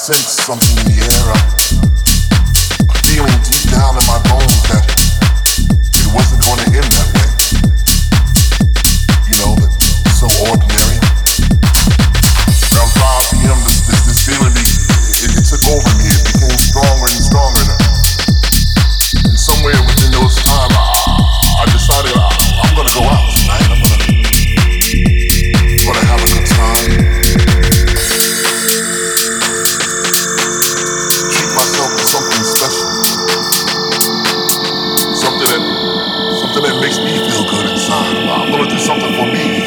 sense something in the air, a feeling deep down in my bones that it wasn't going to end that way. You know, that it's so ordinary. Around 5 p.m., this feeling, it took over me. It became stronger and stronger. And somewhere within those time, I decided I'm going to go out tonight. I'm going to have a good time. Treat myself to something special. Something that makes me feel good inside. I'm going to do something for me.